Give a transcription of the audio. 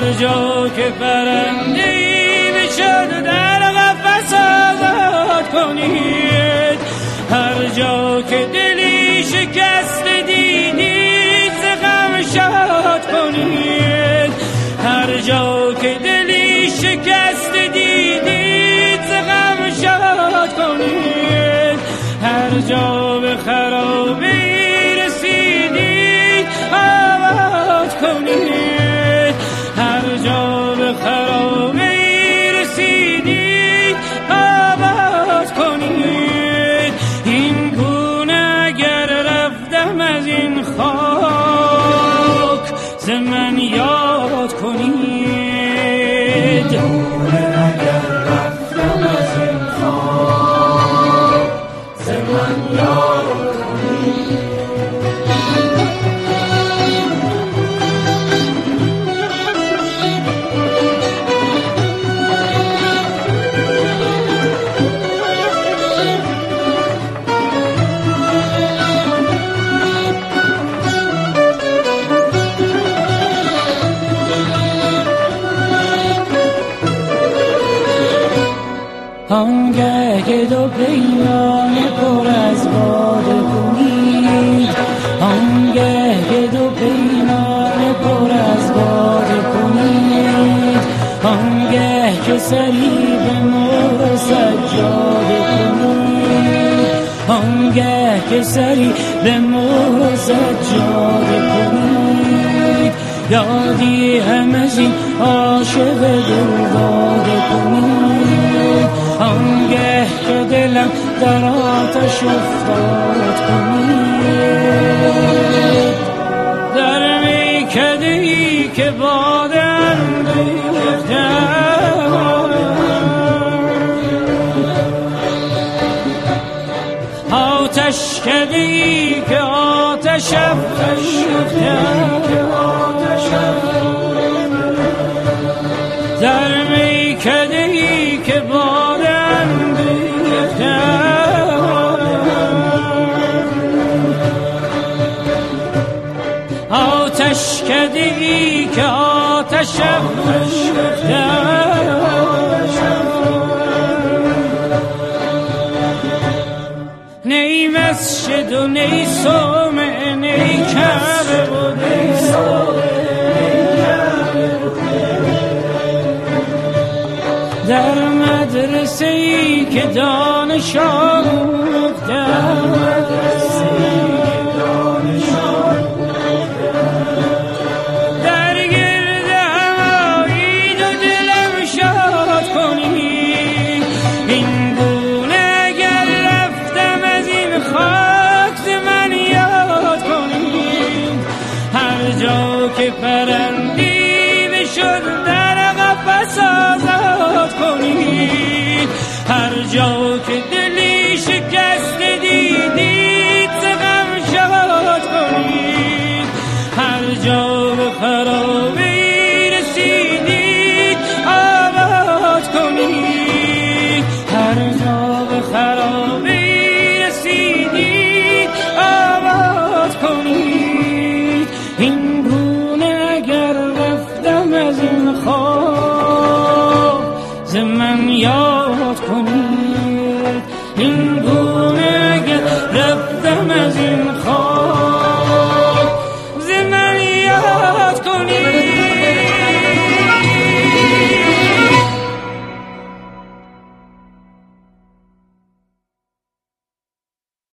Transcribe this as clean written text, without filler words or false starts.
هر جا که پرنده‌ای بشد در قفس آزاد کنید، هر جا که دلی شکست دیدید ز غم شاد کنید، هر جا که دلی شکست دیدید ز غم شاد کنید، هر جا به خرابی رسیدید آباد کنید، هر جا به خرابی رسیدید آباد کنید. این گونه اگر رفتم از این خاک ز من یاد کنید، اگر رفتم از این خاک ز من یاد کنید. آنگه که دو پیمانه پر از باده کنید، آنگه که دو پیمانه پر از باده کنید، آنگه که سری به مهر سجاده کنید، آنگه که سری به مهر سجاده کنید، یادی هم از این عاشق دلداده کنید، آنگه که دلم در آتش افتاد کنید، در میکده‌ای که باده اندوختم، آتش کده‌ای که آتش افروختم، در میکده‌ای که باده اندوختم، آتش کده‌ای که آتش افروختم، نی مسجد و نی صومعه نی کعبه و نی در مدرسه‌ای که دانش آموختم، در گرد همایید و دلم شاد کنید. این گونه اگر رفتم از این خاک ز من یاد کنید، هر جا که پرندی بشد در قفس آزاد کنید، هر جا که دلی شکست دیدید ز غم شاد کنید، هر جا به خرابی رسیدید آباد کنید، هر جا به خرابی رسیدید آباد کنید. این گونه اگر رفتم از این خاک ز من یاد کنید.